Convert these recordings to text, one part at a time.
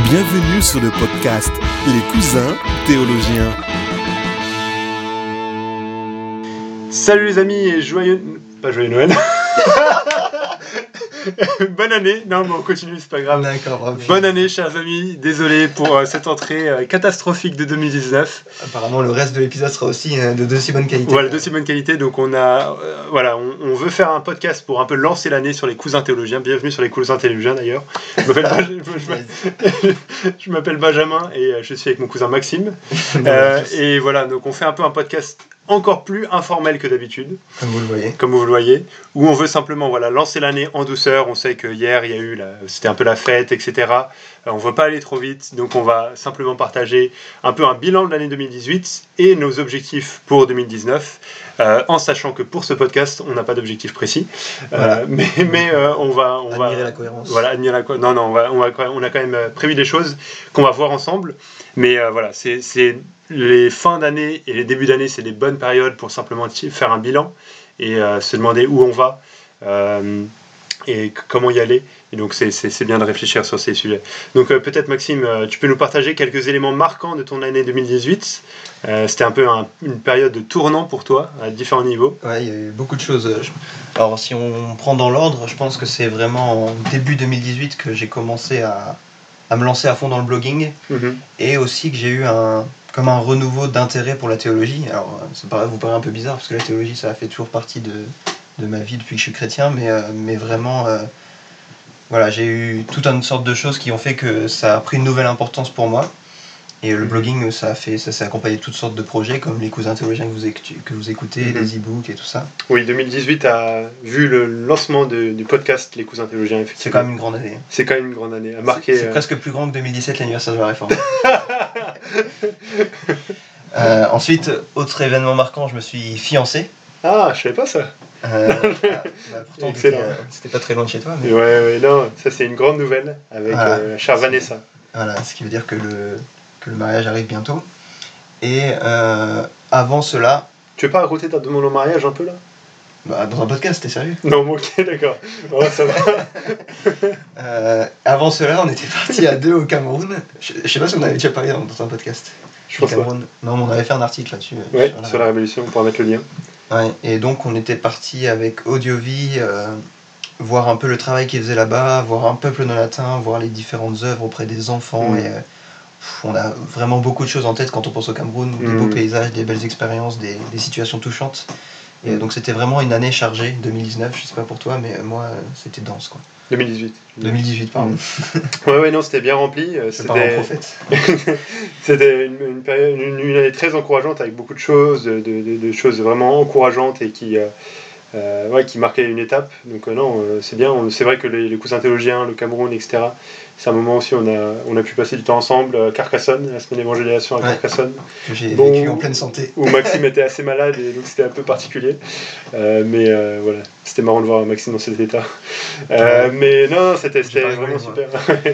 Bienvenue sur le podcast Les Cousins Théologiens. Salut les amis et pas joyeux Noël. Bonne année. Non mais on continue, c'est pas grave. D'accord. Bonne année chers amis. Désolé pour cette entrée catastrophique de 2019. Apparemment le reste de l'épisode sera aussi d'aussi bonne qualité. Voilà, d'aussi bonne qualité. Donc on veut faire un podcast pour un peu lancer l'année sur les cousins théologiens. Bienvenue sur les cousins théologiens d'ailleurs. Je m'appelle Benjamin et je suis avec mon cousin Maxime. Et voilà, donc on fait un peu un podcast encore plus informel que d'habitude, comme vous le voyez, où on veut simplement lancer l'année en douceur. On sait que hier il y a eu c'était un peu la fête, etc. On ne veut pas aller trop vite, donc on va simplement partager un peu un bilan de l'année 2018 et nos objectifs pour 2019, en sachant que pour ce podcast on n'a pas d'objectif précis, mais on va admirer la cohérence. Voilà, admirer la cohérence. Non, on a quand même prévu des choses qu'on va voir ensemble, mais c'est les fins d'année et les débuts d'année, c'est des bonnes périodes pour simplement faire un bilan et se demander où on va et comment y aller. Et donc c'est bien de réfléchir sur ces sujets. Donc peut-être Maxime, tu peux nous partager quelques éléments marquants de ton année 2018. C'était un peu une période de tournant pour toi à différents niveaux. Ouais, il y a eu beaucoup de choses. Alors si on prend dans l'ordre, je pense que c'est vraiment en début 2018 que j'ai commencé à me lancer à fond dans le blogging, et aussi que j'ai eu comme un renouveau d'intérêt pour la théologie. Alors ça vous paraît un peu bizarre parce que la théologie ça a fait toujours partie de ma vie depuis que je suis chrétien, mais vraiment j'ai eu toute une sorte de choses qui ont fait que ça a pris une nouvelle importance pour moi. Et le blogging, ça s'est accompagné de toutes sortes de projets, comme les cousins théologiens que vous écoutez, les e-books et tout ça. Oui, 2018 a vu le lancement du podcast Les Cousins Théologiens, effectivement. C'est quand même une grande année. C'est quand même une grande année. C'est presque plus grand que 2017, l'anniversaire de la Réforme. Ensuite, autre événement marquant, je me suis fiancé. Ah, je savais pas ça. Pourtant, c'était pas très loin de chez toi. Mais... Ouais, non, ça c'est une grande nouvelle avec la chère Vanessa. Voilà, ce qui veut dire que le mariage arrive bientôt. Et avant cela... Tu veux pas raconter ta demande en mariage un peu là ? Dans un podcast, t'es sérieux ? Non, ok, d'accord. Ouais, ça va. Avant cela, on était partis à 2 au Cameroun. Je sais pas si on avait déjà parlé dans un podcast. Je pense pas. Non, mais on avait fait un article là-dessus. Ouais, sur la Révolution, on pourra mettre le lien. Ouais, et donc on était partis avec Audiovie, voir un peu le travail qu'ils faisaient là-bas, voir un peuple non latin, voir les différentes œuvres auprès des enfants. Et on a vraiment beaucoup de choses en tête quand on pense au Cameroun, des beaux paysages, des belles expériences, des situations touchantes. Et donc c'était vraiment une année chargée, 2019, je sais pas pour toi, mais moi c'était dense quoi. 2018, pardon. Ouais, non, c'était bien rempli. C'était pas un prophète. C'était une année très encourageante avec beaucoup de choses, de choses vraiment encourageantes et qui marquaient une étape. Donc c'est bien. C'est vrai que les cousins théologiens, le Cameroun, etc. C'est un moment aussi où on a pu passer du temps ensemble à Carcassonne, la semaine d'évangélisation à Carcassonne. Que j'ai vécu en pleine santé. Où Maxime était assez malade et donc c'était un peu particulier. Mais c'était marrant de voir Maxime dans cet état. Mais non, c'était vraiment super.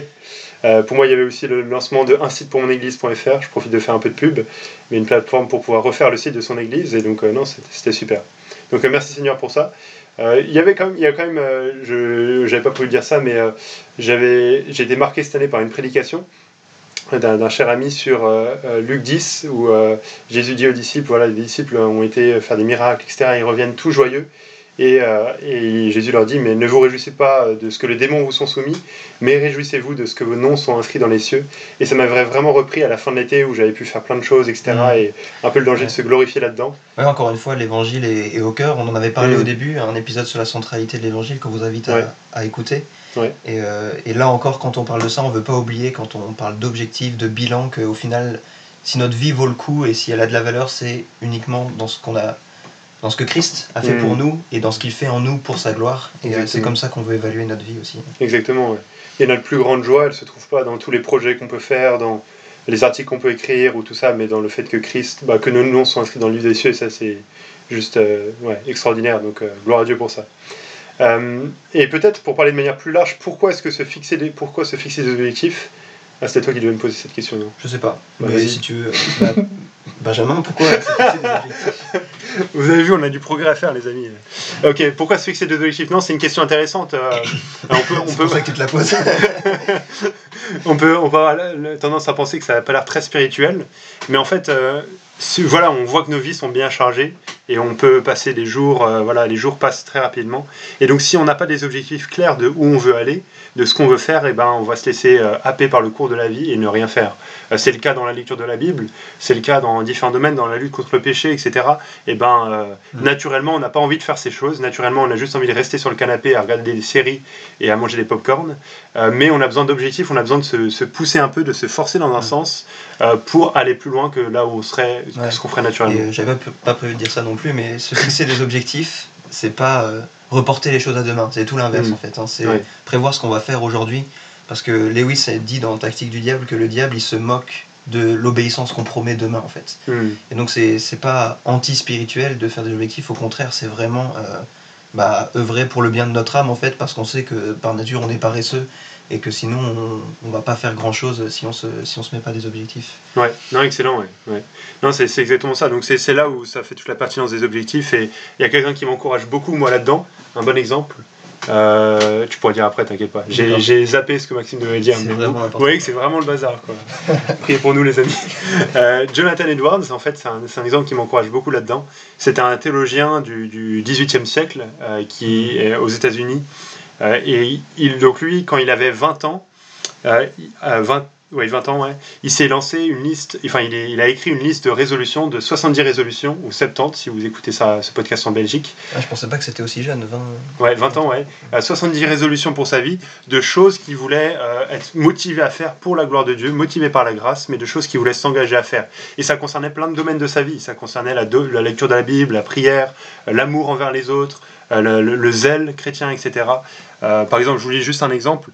Pour moi, il y avait aussi le lancement de un site pour mon église.fr. Je profite de faire un peu de pub, mais une plateforme pour pouvoir refaire le site de son église. Et donc, c'était super. Donc, merci Seigneur pour ça. Il y a quand même, j'avais pas prévu de dire ça, mais j'ai été marqué cette année par une prédication d'un cher ami sur Luc 10, où Jésus dit aux disciples, les disciples ont été faire des miracles, etc. Ils reviennent tout joyeux. Et Jésus leur dit, mais ne vous réjouissez pas de ce que les démons vous sont soumis, mais réjouissez-vous de ce que vos noms sont inscrits dans les cieux. Et ça m'avait vraiment repris à la fin de l'été où j'avais pu faire plein de choses, etc. Et un peu le danger de se glorifier là-dedans. Ouais, encore une fois, l'évangile est au cœur. On en avait parlé au début, un épisode sur la centralité de l'évangile qu'on vous invite à écouter. Ouais. Et là encore, quand on parle de ça, on ne veut pas oublier, quand on parle d'objectifs, de bilan, qu'au final, si notre vie vaut le coup et si elle a de la valeur, c'est uniquement dans ce que Christ a fait pour nous et dans ce qu'il fait en nous pour sa gloire. Et c'est comme ça qu'on veut évaluer notre vie aussi. Exactement, ouais. Et notre plus grande joie, elle ne se trouve pas dans tous les projets qu'on peut faire, dans les articles qu'on peut écrire ou tout ça, mais dans le fait que Christ, que nos noms sont inscrits dans le livre des cieux, et ça c'est juste extraordinaire. Donc gloire à Dieu pour ça. Et peut-être pour parler de manière plus large, pourquoi se fixer des objectifs ? C'était toi qui devais me poser cette question, non ? Je sais pas. Mais si tu veux. Benjamin, pourquoi se fixer des objectifs ? Vous avez vu, on a du progrès à faire, les amis. Ok, pourquoi se fixer des objectifs? Non, c'est une question intéressante. C'est pour ça que tu te la poses. on peut avoir tendance à penser que ça n'a pas l'air très spirituel, mais en fait, voilà, on voit que nos vies sont bien chargées et on peut passer des jours, les jours passent très rapidement. Et donc, si on n'a pas des objectifs clairs de où on veut aller, de ce qu'on veut faire, et ben, on va se laisser happer par le cours de la vie et ne rien faire. C'est le cas dans la lecture de la Bible, c'est le cas dans différents domaines, dans la lutte contre le péché, etc. Et ben, naturellement, on n'a pas envie de faire ces choses. Naturellement, on a juste envie de rester sur le canapé à regarder des séries et à manger des pop-corn. Mais on a besoin d'objectifs, on a besoin de se pousser un peu, de se forcer dans un sens pour aller plus loin que là où on serait, ce qu'on ferait naturellement. J'avais pas prévu de dire ça non plus, mais se fixer des objectifs, c'est pas reporter les choses à demain, c'est tout l'inverse en fait. C'est prévoir ce qu'on va faire aujourd'hui. Parce que Lewis a dit dans Tactique du diable que le diable il se moque de l'obéissance qu'on promet demain en fait. Et donc c'est pas anti-spirituel de faire des objectifs, au contraire c'est vraiment œuvrer pour le bien de notre âme en fait, parce qu'on sait que par nature on est paresseux et que sinon on va pas faire grand chose si on se met pas des objectifs. Ouais, non, excellent, ouais. Non, c'est exactement ça. Donc c'est là où ça fait toute la pertinence des objectifs, et il y a quelqu'un qui m'encourage beaucoup moi là-dedans. Un bon exemple. Tu pourras dire après, t'inquiète pas. J'ai zappé ce que Maxime devait dire. Vous voyez que c'est vraiment le bazar, quoi. Priez pour nous, les amis. Jonathan Edwards, en fait, c'est un exemple qui m'encourage beaucoup là-dedans. C'était un théologien du XVIIIe siècle qui est aux États-Unis. Et donc lui, quand il avait 20 ans, 20 ans, il s'est lancé une liste, il a écrit une liste de résolutions, de 70 résolutions, ou 70 si vous écoutez ce podcast en Belgique. Je pensais pas que c'était aussi jeune, 20 ans, 70 résolutions pour sa vie, de choses qu'il voulait être motivé à faire pour la gloire de Dieu, motivé par la grâce, mais de choses qu'il voulait s'engager à faire. Et ça concernait plein de domaines de sa vie, ça concernait la lecture de la Bible, la prière, l'amour envers les autres, le zèle chrétien, etc. Par exemple, je vous lis juste un exemple.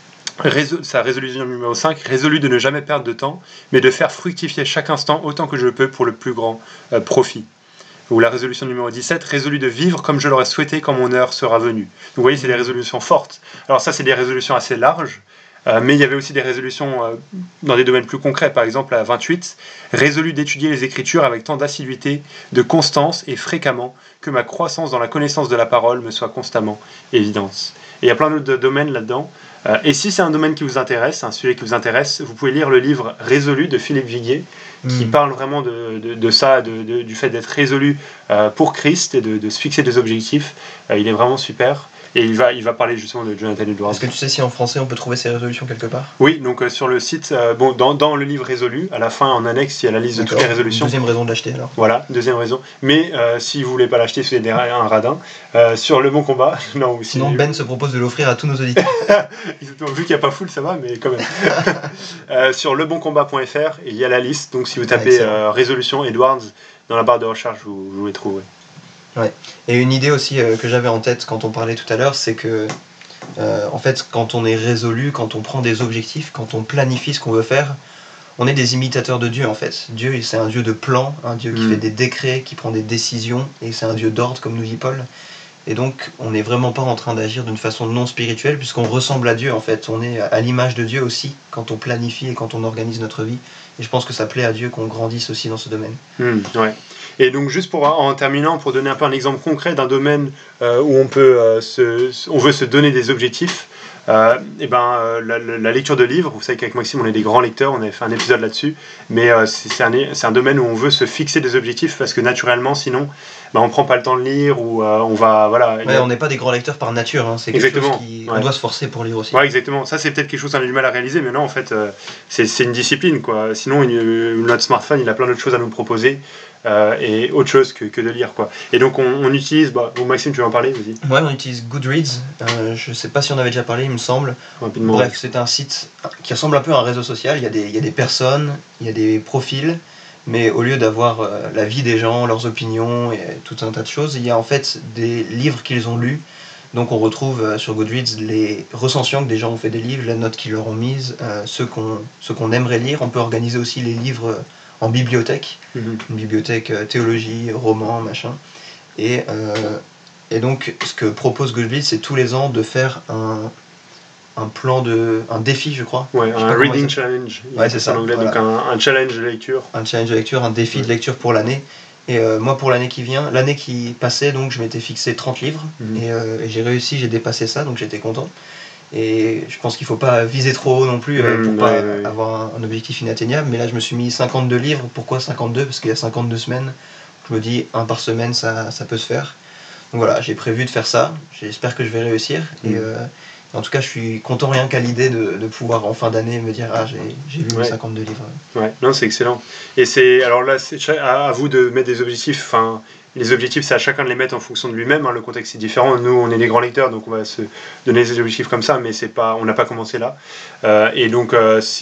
Sa résolution numéro 5, résolu de ne jamais perdre de temps, mais de faire fructifier chaque instant autant que je le peux pour le plus grand profit. Ou la résolution numéro 17, résolu de vivre comme je l'aurais souhaité quand mon heure sera venue. Donc vous voyez, c'est des résolutions fortes. Alors ça, c'est des résolutions assez larges, mais il y avait aussi des résolutions dans des domaines plus concrets. Par exemple, à 28, résolu d'étudier les Écritures avec tant d'assiduité, de constance et fréquemment, que ma croissance dans la connaissance de la parole me soit constamment évidente. Et il y a plein d'autres domaines là-dedans. Et si c'est un domaine qui vous intéresse, un sujet qui vous intéresse, vous pouvez lire le livre Résolu de Philippe Viguier, qui parle vraiment de ça, du fait d'être résolu pour Christ et de se fixer des objectifs. Il est vraiment super. Et il va parler justement de Jonathan Edwards. Est-ce que tu sais si en français on peut trouver ces résolutions quelque part? Oui, donc sur le site, dans le livre Résolu, à la fin en annexe, il y a la liste de toutes les résolutions. Deuxième raison de l'acheter alors. Voilà, deuxième raison. Mais si vous voulez pas l'acheter, si vous êtes un radin, sur Le Bon Combat, non. Sinon Ben se propose de l'offrir à tous nos auditeurs. Exactement, vu qu'il n'y a pas full, ça va, mais quand même. Sur leboncombat.fr, il y a la liste, donc si vous tapez résolution Edwards dans la barre de recherche, vous les trouverez. Ouais. Et une idée aussi que j'avais en tête quand on parlait tout à l'heure, c'est que en fait, quand on est résolu, quand on prend des objectifs, quand on planifie ce qu'on veut faire, on est des imitateurs de Dieu en fait. Dieu, c'est un Dieu de plan, un Dieu qui fait des décrets, qui prend des décisions, et c'est un Dieu d'ordre, comme nous dit Paul. Et donc, on n'est vraiment pas en train d'agir d'une façon non spirituelle, puisqu'on ressemble à Dieu en fait. On est à l'image de Dieu aussi, quand on planifie et quand on organise notre vie. Et je pense que ça plaît à Dieu qu'on grandisse aussi dans ce domaine. Ouais. Et donc juste en terminant, pour donner un peu un exemple concret d'un domaine où on veut se donner des objectifs, la lecture de livres, vous savez qu'avec Maxime on est des grands lecteurs, on avait fait un épisode là-dessus, mais c'est un domaine où on veut se fixer des objectifs parce que naturellement sinon on prend pas le temps de lire ou on va on n'est pas des grands lecteurs par nature, hein. C'est quelque chose on doit se forcer pour lire aussi. Ouais, exactement, ça c'est peut-être quelque chose qu'on a du mal à réaliser, mais non en fait c'est une discipline quoi. Sinon notre smartphone il a plein d'autres choses à nous proposer. Et autre chose que de lire quoi. Et donc on utilise, Maxime tu veux en parler, vas-y. Ouais, on utilise Goodreads, je sais pas si on avait déjà parlé, il me semble. Rapidement. Bref, c'est un site qui ressemble un peu à un réseau social, il y a des personnes, il y a des profils, mais au lieu d'avoir la vie des gens, leurs opinions et tout un tas de choses, il y a en fait des livres qu'ils ont lus. Donc on retrouve sur Goodreads les recensions que des gens ont fait des livres, les notes qu'ils leur ont mises, ceux qu'on aimerait lire. On peut organiser aussi les livres en bibliothèque, une bibliothèque théologie, romans, machin. Et donc, ce que propose Goodreads, c'est tous les ans de faire un défi, je crois. Ouais, un reading challenge. Ouais, c'est ça. En anglais, voilà. Donc un challenge de lecture. Un challenge de lecture, un défi de lecture pour l'année. Et moi, pour l'année qui vient, l'année qui passait, donc je m'étais fixé 30 livres. Et j'ai réussi, j'ai dépassé ça, donc j'étais content. Et je pense qu'il ne faut pas viser trop haut non plus pour pas avoir un objectif inatteignable. Mais là, je me suis mis 52 livres. Pourquoi 52 ? Parce qu'il y a 52 semaines. Je me dis, un par semaine, ça peut se faire. Donc voilà, j'ai prévu de faire ça. J'espère que je vais réussir. Et en tout cas, je suis content rien qu'à l'idée de pouvoir en fin d'année me dire « Ah, j'ai lu mes 52 livres. » Ouais, non, c'est excellent. Et alors là, c'est à vous de mettre des objectifs. Enfin, les objectifs, c'est à chacun de les mettre en fonction de lui-même. Hein. Le contexte est différent. Nous, on est des grands lecteurs, donc on va se donner des objectifs comme ça, mais on n'a pas commencé là. Et donc,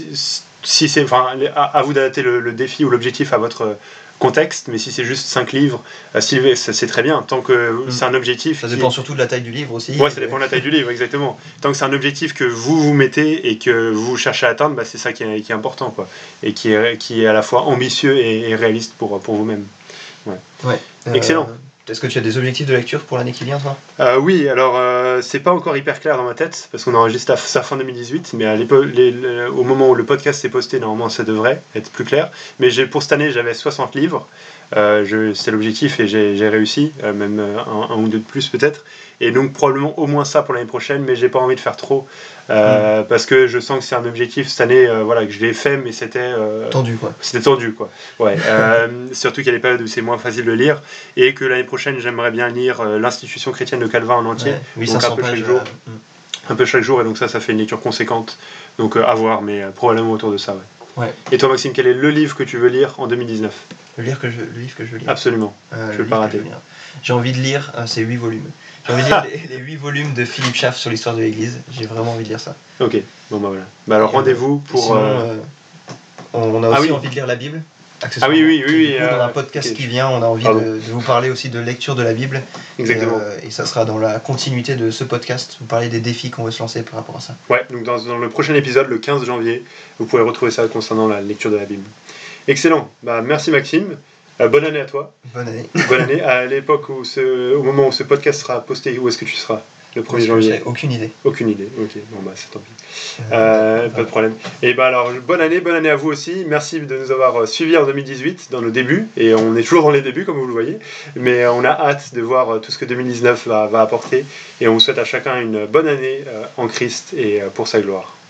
si c'est, à vous d'adapter le défi ou l'objectif à votre contexte, mais si c'est juste 5 livres, c'est très bien, tant que c'est un objectif. Ça dépend surtout de la taille du livre aussi. Ouais, ça dépend de la taille du livre, exactement. Tant que c'est un objectif que vous mettez et que vous cherchez à atteindre, c'est ça qui est important, quoi. Et qui est à la fois ambitieux et réaliste pour vous-même. Ouais. Excellent. Est-ce que tu as des objectifs de lecture pour l'année qui vient, toi ? Oui, alors c'est pas encore hyper clair dans ma tête parce qu'on enregistre ça fin 2018, mais au moment où le podcast est posté, normalement ça devrait être plus clair. Mais pour cette année, j'avais 60 livres. C'est l'objectif et j'ai réussi, même un ou deux de plus peut-être. Et donc probablement au moins ça pour l'année prochaine, mais j'ai pas envie de faire trop parce que je sens que c'est un objectif cette année, que je l'ai fait, mais c'était tendu quoi. C'était tendu quoi. Ouais. Surtout qu'il y a des périodes où c'est moins facile de lire et que l'année prochaine j'aimerais bien lire l'Institution chrétienne de Calvin en entier, donc un peu chaque jour. Un peu chaque jour, et donc ça fait une lecture conséquente, donc à voir, mais probablement autour de ça. Ouais. Et toi Maxime, quel est le livre que tu veux lire en 2019 ? Le livre que je veux lire. Absolument, je ne veux pas rater. J'ai envie de lire ces 8 volumes. J'ai envie de lire les 8 volumes de Philippe Schaff sur l'histoire de l'Église. J'ai vraiment envie de lire ça. Ok, bon bah voilà. Bah alors rendez-vous pour... Sinon, on a aussi envie de lire la Bible. Ah oui. Dans un podcast qui vient, on a envie de vous parler aussi de lecture de la Bible. Exactement. Et ça sera dans la continuité de ce podcast. Vous parler des défis qu'on veut se lancer par rapport à ça. Ouais, donc dans le prochain épisode, le 15 janvier, vous pourrez retrouver ça concernant la lecture de la Bible. Excellent. Bah, merci Maxime. Bonne année à toi. Bonne année. Bonne année. À l'époque au moment où ce podcast sera posté, où est-ce que tu seras ? Le 1er janvier. Aucune idée. Aucune idée, ok, bon bah c'est tant pis. Pas de problème. Et bah alors, bonne année à vous aussi. Merci de nous avoir suivis en 2018 dans nos débuts. Et on est toujours dans les débuts, comme vous le voyez. Mais on a hâte de voir tout ce que 2019 va apporter. Et on vous souhaite à chacun une bonne année en Christ et pour sa gloire.